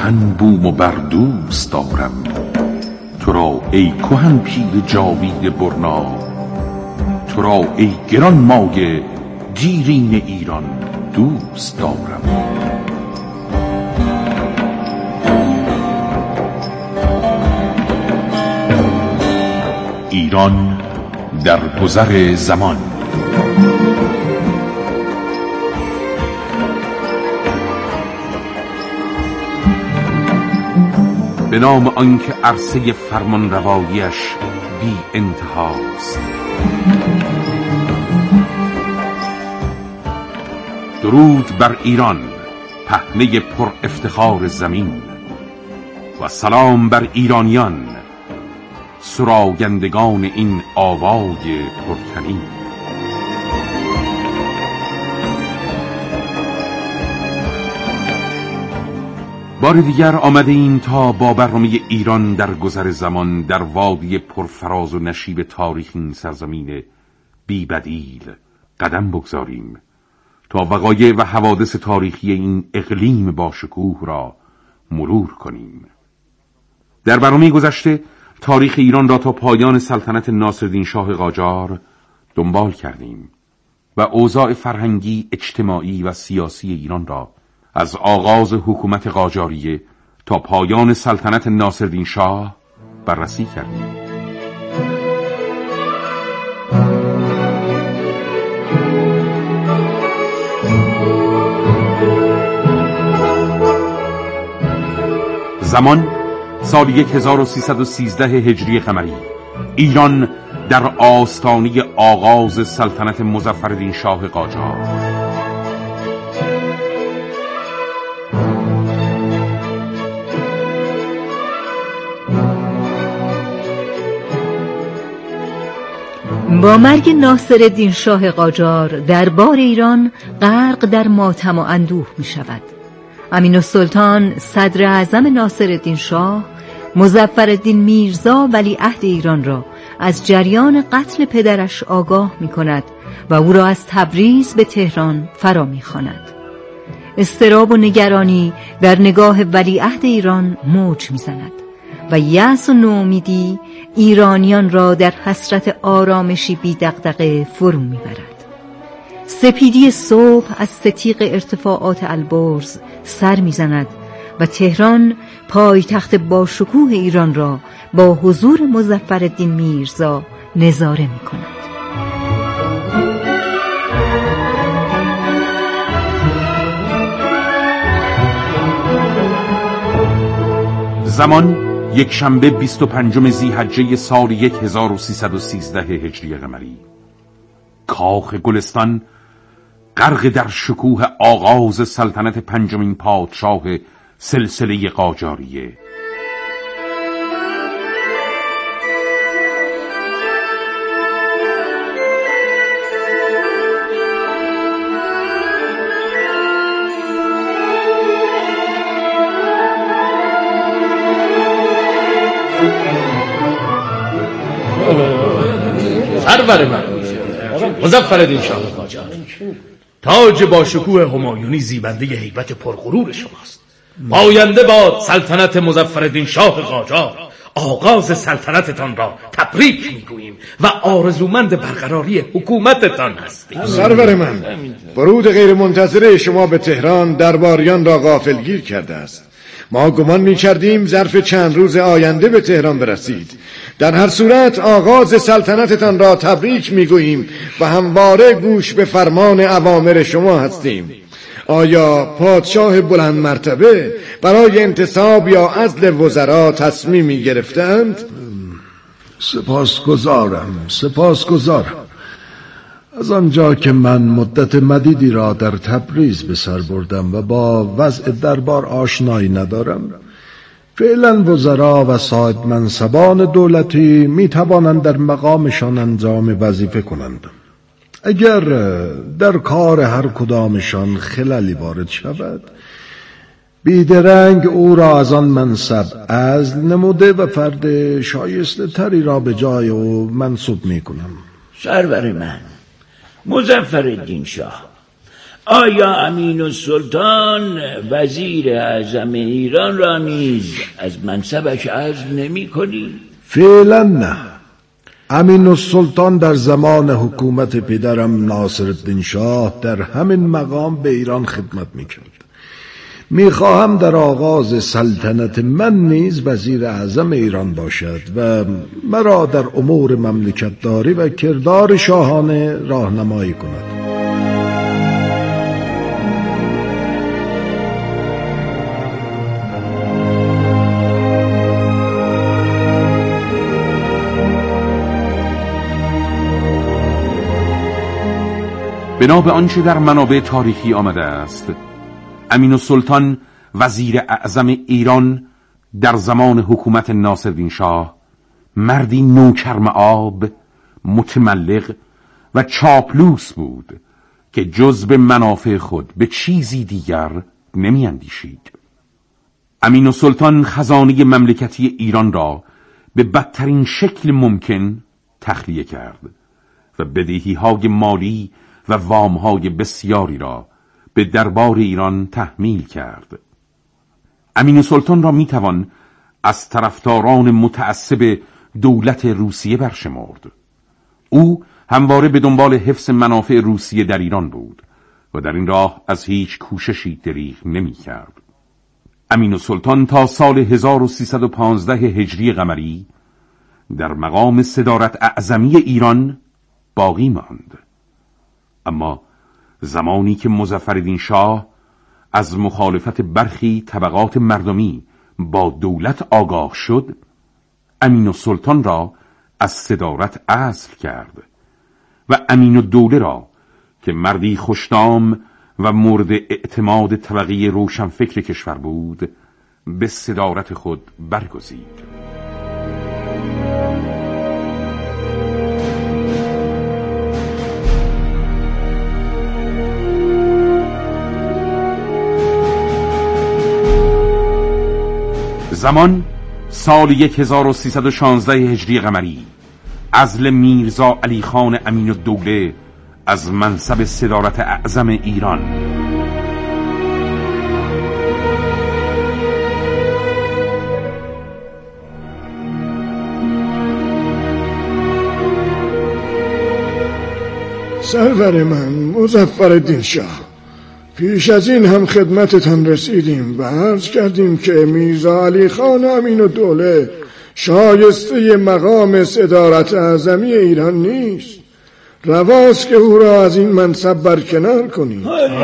من بوم و بر دوست دارم، تو را ای کهن پیر جاوید برنا، تو را ای گران مایه دیرین ایران دوست دارم. ایران در گذر زمان. به نام آنکه عرصه فرمان رواییش بی انتهاست. درود بر ایران پهنه پر افتخار زمین، و سلام بر ایرانیان سراینندگان این آوای پرتنین. بار دیگر آمده ایم تا با برنامه ایران در گذر زمان در وادی پرفراز و نشیب تاریخ این سرزمین بی بدیل قدم بگذاریم تا وقایع و حوادث تاریخی این اقلیم با شکوه را مرور کنیم. در برنامه گذشته تاریخ ایران را تا پایان سلطنت ناصرالدین شاه قاجار دنبال کردیم و اوضاع فرهنگی، اجتماعی و سیاسی ایران را از آغاز حکومت قاجاریه تا پایان سلطنت ناصرالدین شاه بررسی کردیم. زمان سال 1313 هجری قمری. ایران در آستانه آغاز سلطنت مظفرالدین شاه قاجار. با مرگ ناصرالدین شاه قاجار دربار ایران غرق در ماتم و اندوه می شود. امین‌السلطان صدر اعظم ناصرالدین شاه مظفرالدین میرزا ولیعهد ایران را از جریان قتل پدرش آگاه می کند و او را از تبریز به تهران فرا می خواند. اضطراب و نگرانی در نگاه ولیعهد ایران موج می زند و یأس و نومیدی ایرانیان را در حسرت آرامشی بی دغدغه فرو می برد. سپیدی صبح از ستیغ ارتفاعات البرز سر می زند و تهران پایتخت با شکوه ایران را با حضور مظفرالدین میرزا نظاره می کند. زمان یک شنبه 25 ذی‌حجه سال 1313 هجری قمری. کاخ گلستان غرق در شکوه آغاز سلطنت پنجمین پادشاه سلسله قاجاریه. سرور من مظفرالدین شاه قاجار، تاج با شکوه همایونی زیبنده هیبت پرغرور شماست. پاینده باد سلطنت مظفرالدین شاه قاجار. آغاز سلطنتتان را تبریک میگوییم و آرزومند برقراری حکومتتان هستیم. سرور من، ورود غیر منتظره شما به تهران درباریان را غافلگیر کرده است. ما گمان می‌کردیم ظرف چند روز آینده به تهران برسید. در هر صورت آغاز سلطنتتان را تبریک میگوییم و همواره گوش به فرمان اوامر شما هستیم. آیا پادشاه بلند مرتبه برای انتصاب یا عزل وزرا تصمیمی گرفتند؟ سپاسگزارم. از آنجا که من مدت مدیدی را در تبریز به سر بردم و با وضع دربار آشنایی ندارم، فعلا وزرا و صاحب منصبان دولتی می توانند در مقامشان انجام وظیفه کنند. اگر در کار هر کدامشان خللی وارد شود، بیدرنگ او را از آن منصب عزل نموده و فرد شایسته تری را به جای او منصوب می کنم. سرور من مظفرالدین شاه، آیا امین السلطان وزیر اعظم ایران را نیز از منصبش عزل نمی کنی؟ فعلا نه. امین السلطان در زمان حکومت پدرم ناصرالدین شاه در همین مقام به ایران خدمت میکرد. میخواهم در آغاز سلطنت من نیز وزیر اعظم ایران باشد و مرا در امور مملکتداری و کردار شاهانه راهنمایی کند. بنا به آنچه در منابع تاریخی آمده است، امین السلطان وزیر اعظم ایران در زمان حکومت ناصرالدین شاه مردی نوکرمآب، متملق و چاپلوس بود که جز به منافع خود به چیزی دیگر نمی اندیشید. امین السلطان خزانه مملکتی ایران را به بدترین شکل ممکن تخلیه کرد و بدهی‌های مالی و وام‌های بسیاری را به دربار ایران تحمیل کرد. امین السلطان را میتوان از طرفداران متعصب دولت روسیه برشمرد. او همواره به دنبال حفظ منافع روسیه در ایران بود و در این راه از هیچ کوششی دریغ نمی‌کرد. امین السلطان تا سال 1315 هجری قمری در مقام صدارت اعظمی ایران باقی ماند. اما زمانی که مظفرالدین شاه از مخالفت برخی طبقات مردمی با دولت آگاه شد، امین السلطان را از صدارت عزل کرد و امین الدوله را که مردی خوشنام و مورد اعتماد طبقه روشنفکر کشور بود به صدارت خود برگزید. زمان سال 1316 هجری قمری، عزل میرزا علی خان امین الدوله از منصب صدارت اعظم ایران. سرور من مظفرالدین شاه، پیش از این هم خدمتتان رسیدیم و عرض کردیم که میرزا علی خان امین الدوله شایسته مقام صدارت اعظمی ایران نیست. رواست که او را از این منصب برکنار کنیم.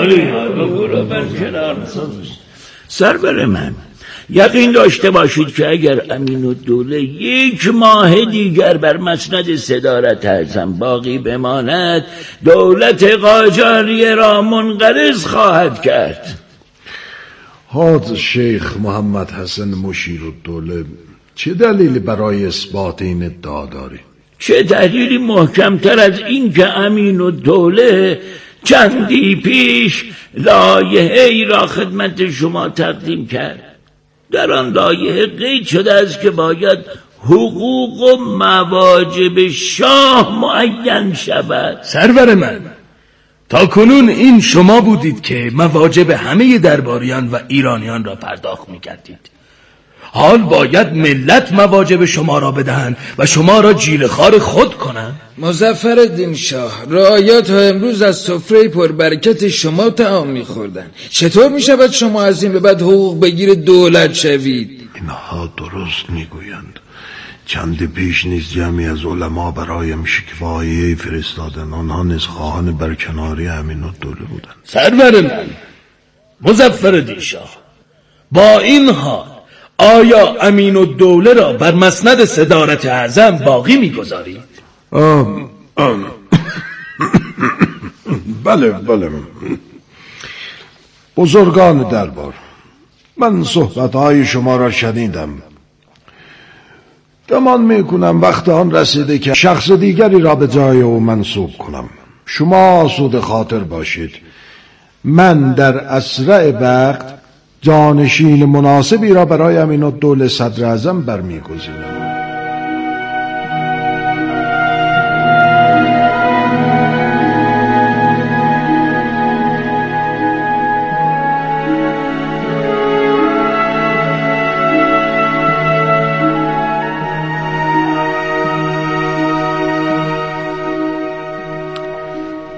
سرور من، یقین داشته باشید که اگر امین الدوله یک ماه دیگر بر مسند صدارت اعظم باقی بماند، دولت قاجاریه را منقرض خواهد کرد. حاج شیخ محمد حسن مشیرالدوله، چه دلیلی برای اثبات این ادعا داری؟ چه دلیلی محکمتر از این که امین الدوله چندی پیش لایحه‌ای را خدمت شما تقدیم کرد. در آن لایحه قید شده است که باید حقوق و مواجب شاه معین شود. سرور من، تا کنون این شما بودید که مواجب همه درباریان و ایرانیان را پرداخت می‌کردید. حال باید ملت مواجب شما را بدهند و شما را جیره‌خوار خود کنند. مظفرالدین شاه، رعایا تا امروز از سفره پربرکت شما طعام می‌خوردند. چطور می‌شود شما از این به بعد حقوق بگیر دولت شوید؟ اینها درست میگویند. چند پیش نیز جمعی از علما برایم شکوایه فرستادند. آنها نیز خواهان برکناری امین الدوله بودند. سرور من مظفرالدین شاه، با این حال آیا امین الدوله را بر مسند صدارت اعظم باقی می‌گذارید؟ بله. بزرگان دربار، من صحبت‌های شما را شنیدم. گمان می‌کنم وقت آن رسیده که شخص دیگری را به جای او منصوب کنم. شما آسوده خاطر باشید. من در اسرع وقت جانشین مناسبی را برای امین الدوله صدر اعظم برمی‌گزینم.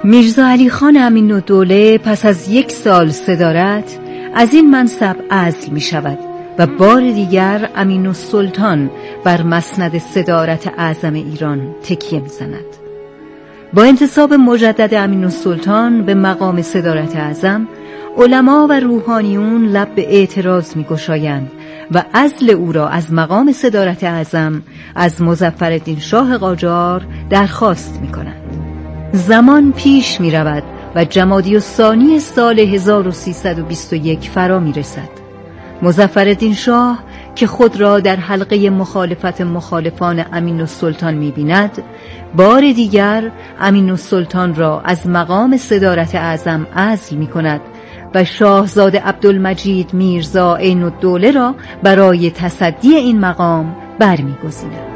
میرزا علی خان امین‌الدوله پس از 1 سال صدارت از این منصب عزل می شود و بار دیگر امین‌السلطان بر مسند صدارت اعظم ایران تکیه می زند. با انتصاب مجدد امین‌السلطان به مقام صدارت اعظم، علما و روحانیون لب به اعتراض می گشایند و عزل او را از مقام صدارت اعظم از مظفرالدین شاه قاجار درخواست می کنند. زمان پیش می رود و جمادی الثانی سال 1321 فرا می رسد. مظفرالدین شاه که خود را در حلقه مخالفت مخالفان امین‌السلطان می بیند، بار دیگر امین‌السلطان را از مقام صدارت اعظم عزل می کند و شاهزاده عبدالمجید میرزا عین‌الدوله را برای تصدی این مقام برمی‌گزیند.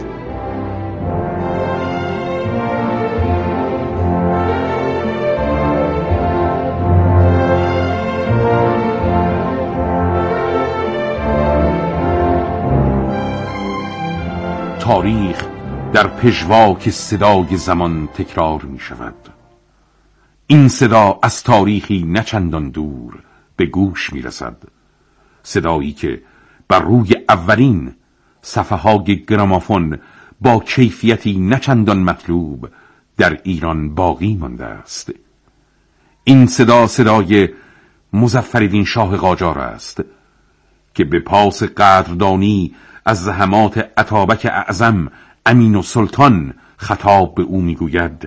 تاریخ در پژواک صدای زمان تکرار می شود. این صدا از تاریخی نچندان دور به گوش می رسد. صدایی که بر روی اولین صفحه‌های گرامافون با کیفیتی نچندان مطلوب در ایران باقی مانده است. این صدا صدای مظفرالدین شاه قاجار است که به پاس قدردانی از زحمات اتابک اعظم امین‌السلطان خطاب به او میگوید: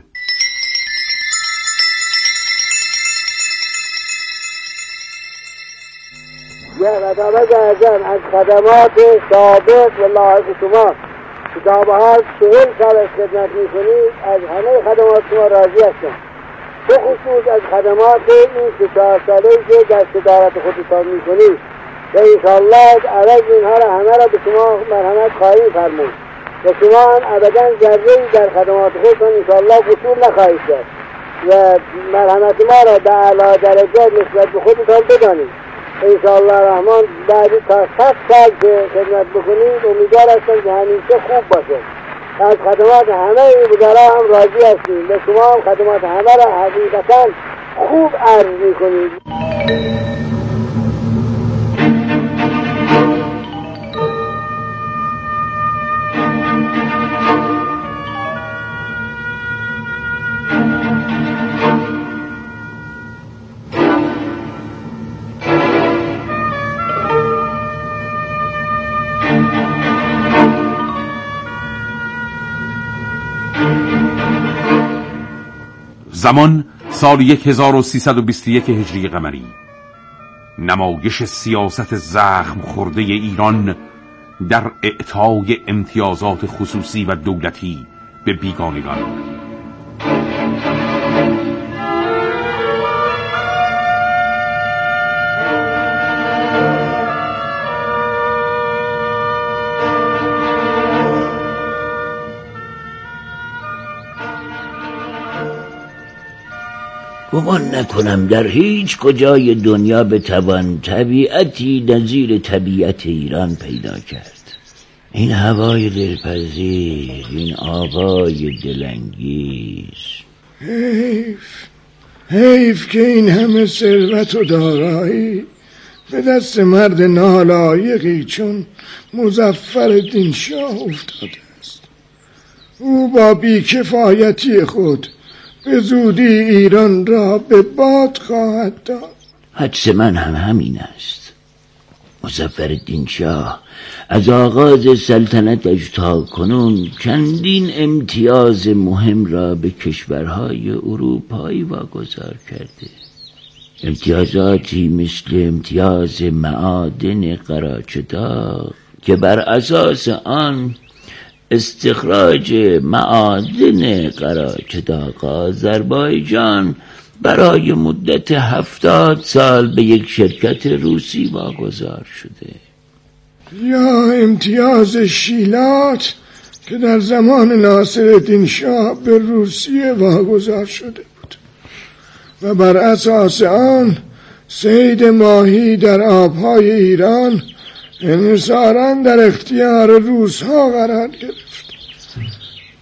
اتابک اعظم از خدمات سابق و لاحق شما که تا به حال 40 سال خدمت میکنید از همه خدمات شما راضی هستم، به خصوص از خدمات این 4 ساله‌ای که در صدارت خودتان میکنید و انشاءالله عوض اینها را همه را به شما مرحمت خواهیم فرمود و شما هم ابدا ذره‌ای در خدمات خودتان انشاءالله قصور نخواهید کرد و مرحمت ما را در اعلی درجه نسبت به خودتان بدانید. انشاءالله رحمان بعدی تا 100 سال که خدمت بکنید امیدوار هستم که همیشه خوب باشه. از خدمات همه وزرا هم راضی هستیم و شما هم خدمات همه را حقیقتا خوب عرض میکنید. زمان سال 1321 هجری قمری. نمایش سیاست زخم خورده ایران در اعطای امتیازات خصوصی و دولتی به بیگانگان. گمان نکنم در هیچ کجای دنیا بتوان طبیعتی نظیر طبیعت ایران پیدا کرد. این هوای دلپذیر، این آبای دلانگیز. حیف که این همه ثروت و دارایی به دست مرد نالایقی چون مظفرالدین شاه افتاده است. او با بیکفایتی خود به زودی ایران را به باد خواهد داد. حدس من هم همین است. مظفرالدین شاه از آغاز سلطنتش تا کنون چندین امتیاز مهم را به کشورهای اروپایی واگذار کرده. امتیازاتی مثل امتیاز معادن قراچه‌داغ که بر اساس آن استخراج معادن قراچه‌داغ آذربایجان برای مدت 70 سال به یک شرکت روسی واگذار شده، یا امتیاز شیلات که در زمان ناصرالدین شاه به روسیه واگذار شده بود و بر اساس آن صید ماهی در آبهای ایران انحصاراً در اختیار روس‌ها قرار گرفت.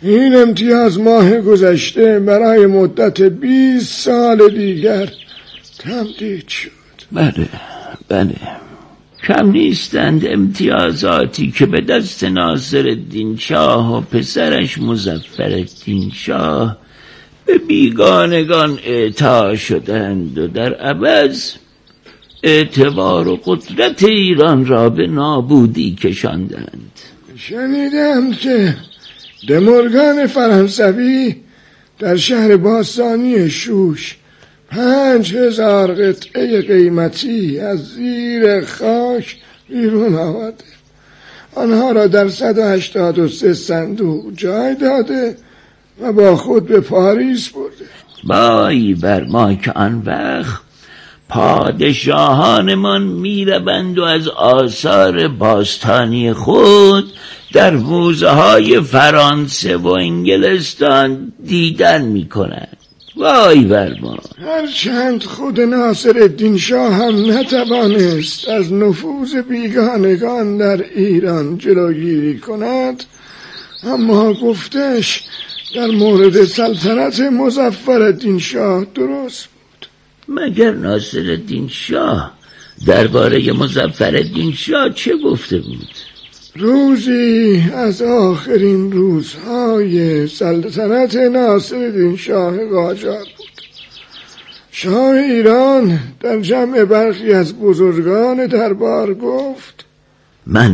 این امتیاز ماه گذشته برای مدت 20 سال دیگر تمدید شد. بله کم نیستند امتیازاتی که به دست ناصرالدین شاه و پسرش مظفرالدین شاه به بیگانگان اعطا شدند و در عوض اعتبار و قدرت ایران را به نابودی کشاندند. شنیدم که دمورگان فرانسوی در شهر باستانی شوش 5000 قطعه قیمتی از زیر خاک بیرون آورده، آنها را در 183 صندوق جای داده و با خود به پاریس برده. وای بر ما که آن وقت پادشاهانمان میروند و از آثار باستانی خود در موزه های فرانسه و انگلستان دیدن میکنند. وای بر ما. هرچند خود ناصرالدین شاه هم نتوانست از نفوذ بیگانگان در ایران جلوگیری کند، اما گفتش در مورد سلطنت مظفرالدین شاه درست بود. مگر ناصرالدین شاه درباره مظفرالدین شاه چه گفته بود؟ روزی از آخرین روزهای سلطنت ناصرالدین شاه قاجار بود. شاه ایران در جمع برخی از بزرگان دربار گفت: من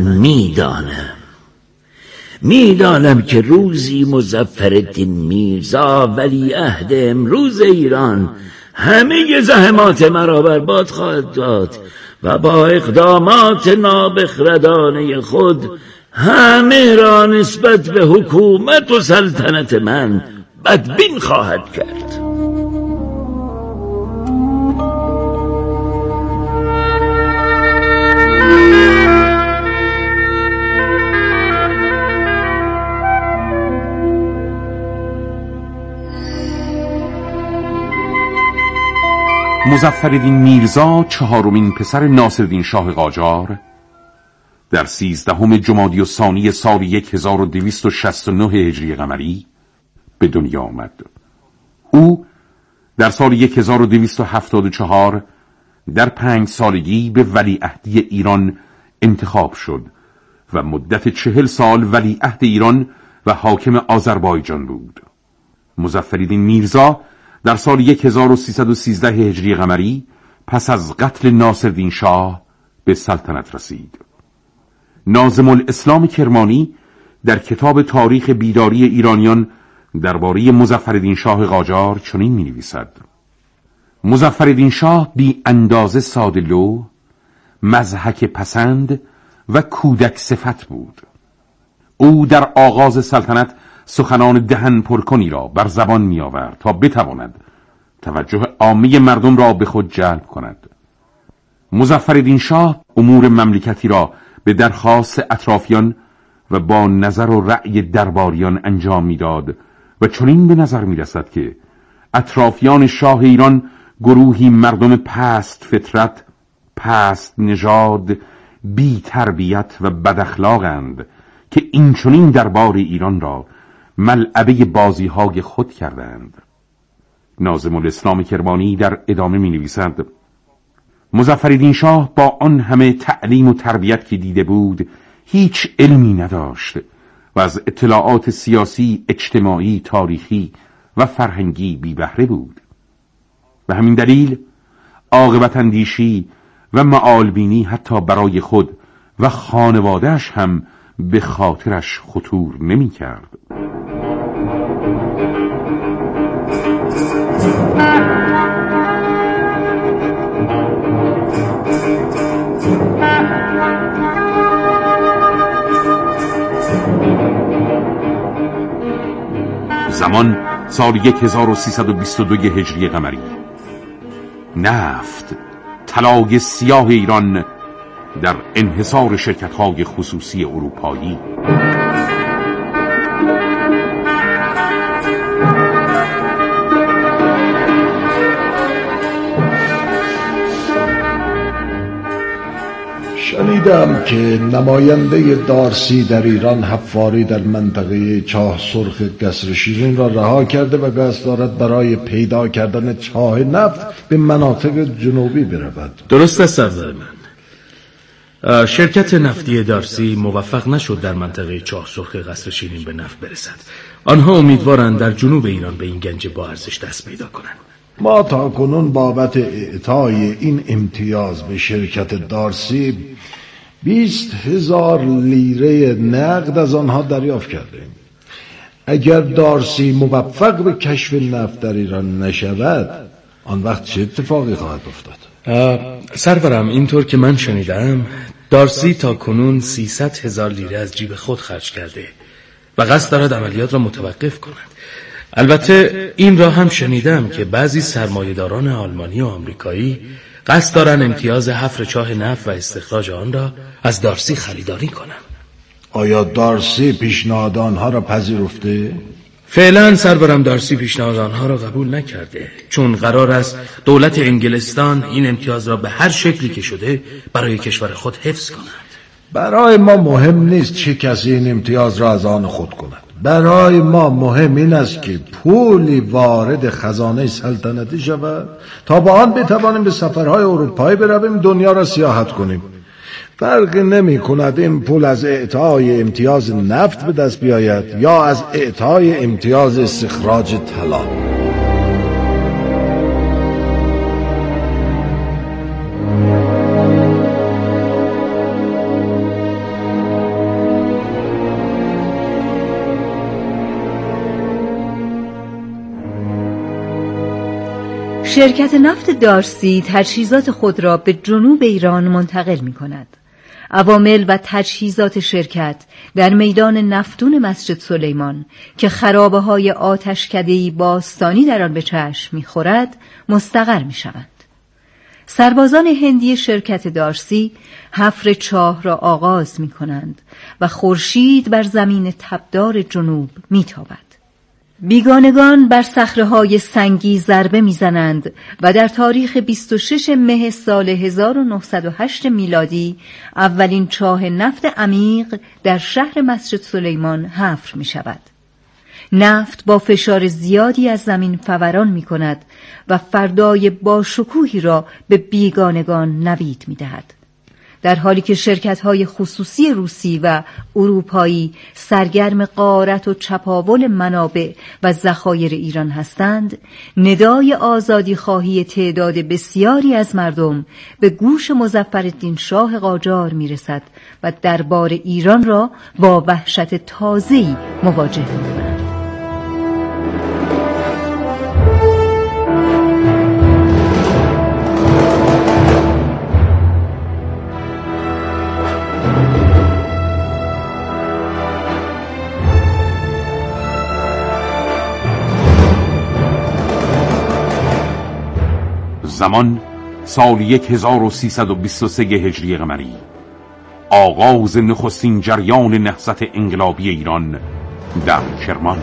میدانم که روزی مظفرالدین میرزا ولیعهد امروز ایران همه زحمات مرا برباد خواهد داد و با اقدامات نابخردانه خود همه را نسبت به حکومت و سلطنت من بدبین خواهد کرد. مظفرالدین میرزا چهارمین پسر ناصرالدین شاه قاجار در 13 جمادی الثانی سال 1269 هجری قمری به دنیا آمد. او در سال 1274 در 5 سالگی به ولیعهدی ایران انتخاب شد و مدت 40 سال ولیعهد ایران و حاکم آذربایجان بود. مظفرالدین میرزا در سال 1313 هجری قمری پس از قتل ناصرالدین شاه به سلطنت رسید. ناظم الاسلام کرمانی در کتاب تاریخ بیداری ایرانیان درباره مظفرالدین شاه قاجار چنین می‌نویسد: مظفرالدین شاه بی اندازه ساده‌لوح، مضحک پسند و کودک صفت بود. او در آغاز سلطنت سخنان دهن پرکنی را بر زبان می آورد تا بتواند توجه عامه مردم را به خود جلب کند. مظفرالدین شاه امور مملکتی را به درخواست اطرافیان و با نظر و رأی درباریان انجام میداد و چنین به نظر می رسد که اطرافیان شاه ایران گروهی مردم پست فطرت، پست نژاد، بی تربیت و بد اخلاقند که این چنین دربار ایران را ملعبه بازی‌های خود کردند. ناظم الاسلام کرمانی در ادامه می‌نویسد: مظفرالدین شاه با آن همه تعلیم و تربیت که دیده بود هیچ علمی نداشت و از اطلاعات سیاسی، اجتماعی، تاریخی و فرهنگی بی بهره بود. به همین دلیل عاقبت اندیشی و معالبینی حتی برای خود و خانواده‌اش هم به خاطرش خطور نمی کرد. زمان سال 1322 هجری قمری. نفت، طلای سیاه ایران در انحصار شرکت‌های خصوصی اروپایی. شنیدم که نماینده دارسی در ایران حفاری در منطقه چاه سرخ قصر شیرین را رها کرده و قصد دارد برای پیدا کردن چاه نفت به مناطق جنوبی برود. درست است سردار من. شرکت نفتی دارسی موفق نشد در منطقه چاه سرخ قصر شیرین به نفت برسد. آنها امیدوارند در جنوب ایران به این گنج با ارزش دست پیدا کنند. ما تا کنون بابت اعطای این امتیاز به شرکت دارسی 20,000 لیره نقد از آنها دریافت کردیم. اگر دارسی موفق به کشف نفت در ایران نشود، آن وقت چه اتفاقی خواهد افتاد؟ سرورم، اینطور که من شنیدم دارسی تا کنون 300,000 لیره از جیب خود خرج کرده و قصد دارد عملیات را متوقف کند. البته این را هم شنیدم که بعضی سرمایه‌داران آلمانی و آمریکایی قصد دارند امتیاز حفر چاه نفت و استخراج آن را از دارسی خریداری کنند. آیا دارسی پیشنهاد آنها را پذیرفته؟ فعلا سرورم دارسی پیشنهاد آنها را قبول نکرده، چون قرار است دولت انگلستان این امتیاز را به هر شکلی که شده برای کشور خود حفظ کند. برای ما مهم نیست چه کسی این امتیاز را از آن خود کند. برای ما مهم این است که پولی وارد خزانه سلطنتی شود تا با آن بتوانیم به سفرهای اروپایی برویم، دنیا را سیاحت کنیم. فرقی نمی کند این پول از اعطای امتیاز نفت به دست بیاید یا از اعطای امتیاز استخراج طلا. شرکت نفت دارسی تجهیزات خود را به جنوب ایران منتقل می کند. عوامل و تجهیزات شرکت در میدان نفتون مسجد سلیمان که خرابه های آتشکده‌ای باستانی در آن به چشم می خورد مستقر می شوند. سربازان هندی شرکت دارسی حفر چاه را آغاز می کنند و خورشید بر زمین تبدار جنوب می تابد. بیگانگان بر صخره‌های سنگی ضربه می‌زنند و در تاریخ 26 مه سال 1908 میلادی اولین چاه نفت عمیق در شهر مسجد سلیمان حفر می‌شود. نفت با فشار زیادی از زمین فوران می‌کند و فردای باشکوهی را به بیگانگان نوید می‌دهد. در حالی که شرکت‌های خصوصی روسی و اروپایی سرگرم غارت و چپاول منابع و ذخایر ایران هستند، ندای آزادی خواهی تعداد بسیاری از مردم به گوش مظفرالدین شاه قاجار میرسد و دربار ایران را با وحشت تازه‌ای مواجه می‌کند. زمان سال 1323 هجری قمری، آغاز نخستین جریان نهضت انقلابی ایران در کرمان.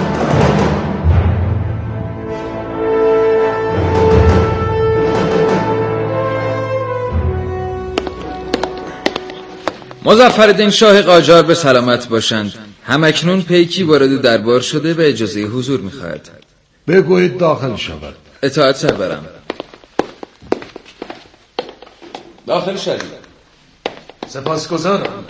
مظفرالدین شاه قاجار به سلامت باشند. همکنون پیکی وارد دربار شده و اجازه حضور می‌خواهد. بگویید داخل شود. اطاعت سرورم. داخل شدید. سپاسگزارم.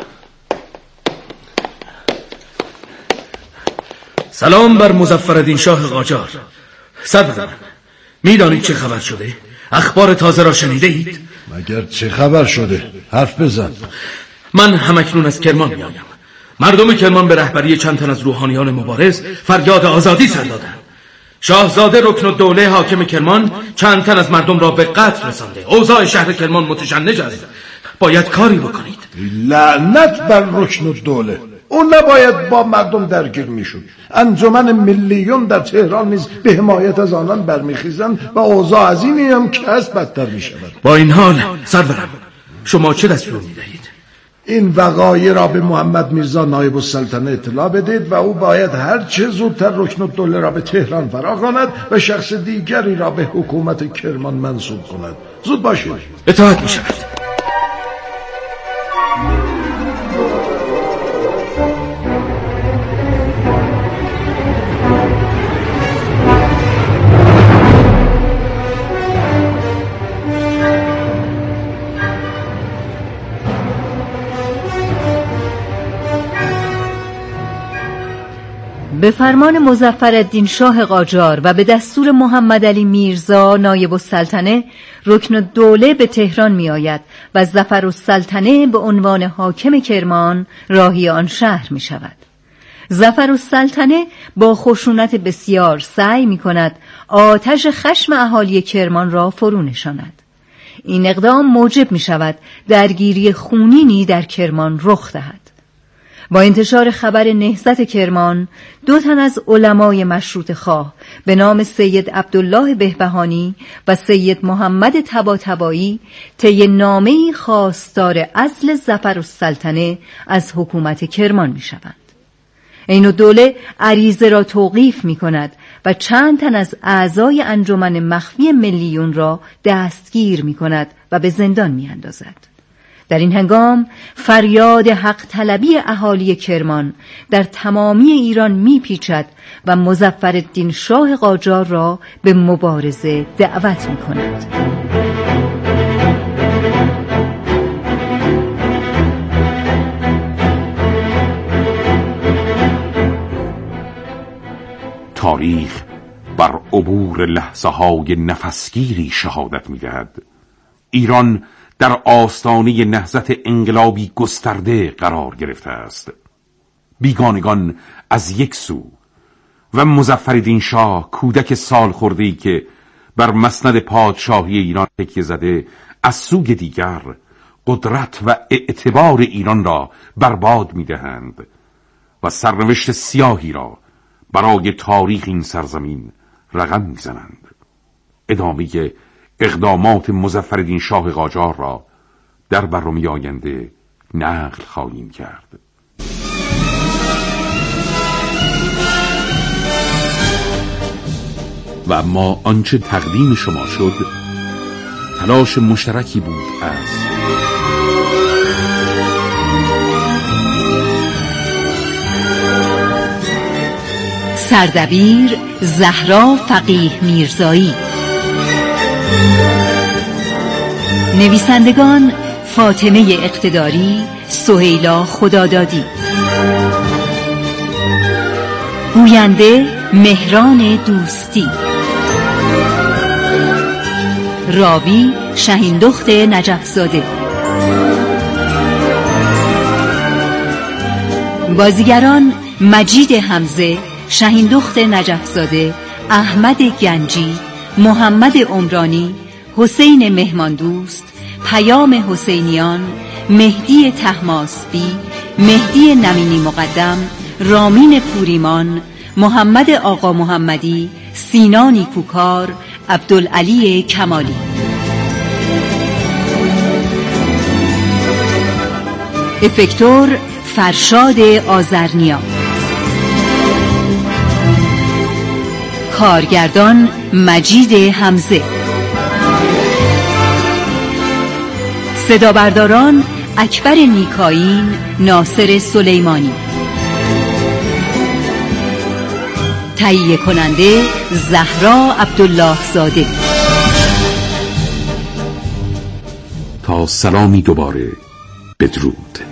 سلام بر مظفرالدین شاه قاجار. سرورم، میدانید چه خبر شده؟ اخبار تازه را شنیده اید؟ مگر چه خبر شده؟ حرف بزن. من همکنون از کرمان میآیم. مردم کرمان به رهبری چند تن از روحانیان مبارز فریاد آزادی سر دادند. شاهزاده رکن الدوله حاکم کرمان چند تن از مردم را به قتل رسانده. اوضاع شهر کرمان متشنج است. باید کاری بکنید. لعنت بر رکن الدوله. اون نباید با مردم درگیر میشد. انجمن ملیون در تهران نیز به حمایت از آنان برمیخیزند و اوضاع از اینی هم که از بدتر میشود. با این حال سرورم، شما چه دستور میدهید؟ این وقایع را به محمد میرزا نایب السلطنه اطلاع بدید و او باید هر چه زودتر رکن الدوله را به تهران فراخواند و شخص دیگری را به حکومت کرمان منصوب کند. زود باشید. اطاعت میشود. به فرمان مظفرالدین شاه قاجار و به دستور محمد علی میرزا نایب السلطنه، رکن الدوله به تهران می آید و ظفرالسلطنه به عنوان حاکم کرمان راهی آن شهر می شود. ظفرالسلطنه با خشونت بسیار سعی می کند آتش خشم اهالی کرمان را فرو نشاند. این اقدام موجب می شود درگیری خونینی در کرمان رخ دهد. با انتشار خبر نهضت کرمان، 2 تن از علمای مشروطه خواه به نام سید عبدالله بهبهانی و سید محمد طباطبایی طی نامه‌ای خواستار عزل ظفرالسلطنه از حکومت کرمان می شوند. عین الدوله عریضه را توقیف می کند و چند تن از اعضای انجمن مخفی ملیون را دستگیر می کند و به زندان می اندازد. در این هنگام فریاد حق طلبی اهالی کرمان در تمامی ایران می پیچد و مظفرالدین شاه قاجار را به مبارزه دعوت می کند. تاریخ بر عبور لحظه های نفسگیری شهادت می دهد. ایران در آستانه نهضت انقلابی گسترده قرار گرفته است. بیگانگان از یک سو و مظفرالدین شاه کودک سال خورده‌ای که بر مسند پادشاهی ایران تکیه زده، از سوی دیگر قدرت و اعتبار ایران را برباد می‌دهند و سرنوشت سیاهی را برای تاریخ این سرزمین رقم می‌زنند. ادامه اقدامات مظفرالدین شاه قاجار را در برنامه آینده نقل خواهیم کرد. و اما آنچه تقدیم شما شد تلاش مشترکی بود از سردبیر زهرا فقیه میرزایی، نویسندگان فاطمه اقتداری، سهیلا خدادادی، گوینده مهران دوستی، راوی شهیندخت نجفزاده. بازیگران مجید حمزه، شهیندخت نجفزاده، احمد گنجی، محمد عمرانی، حسین مهماندوست، پیام حسینیان، مهدی طهماسبی، مهدی نمینی مقدم، رامین پوریمان، محمد آقا محمدی، سینا نیکوکار، عبدالعلی کمالی. افکتور فرشاد آذرنیا، کارگردان مجید حمزه، صدابرداران اکبر نیکاین، ناصر سلیمانی، تهیه کننده زهرا عبدالله زاده. تا سلامی دوباره، بدرود.